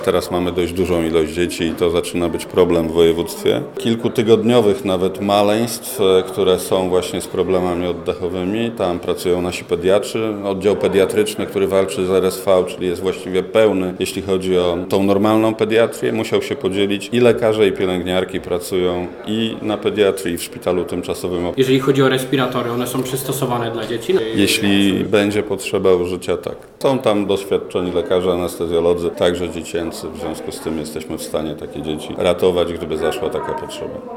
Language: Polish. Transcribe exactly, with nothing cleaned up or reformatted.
Teraz mamy dość dużą ilość dzieci i to zaczyna być problem w województwie. Kilkutygodniowych nawet maleństw, które są właśnie z problemami oddechowymi. Tam pracują nasi pediatrzy. Oddział pediatryczny, który walczy z R S V, czyli jest właściwie pełny, jeśli chodzi o tą normalną pediatrię, musiał się podzielić. I lekarze, i pielęgniarki pracują i na pediatrii, i w szpitalu tymczasowym. Jeżeli chodzi o respiratory, one są przystosowane dla dzieci? Jeśli będzie potrzeba użycia, tak. Są tam doświadczeni lekarze, anestezjolodzy, także dziecięcy. W związku z tym jesteśmy w stanie takie dzieci ratować, gdyby zaszła taka potrzeba.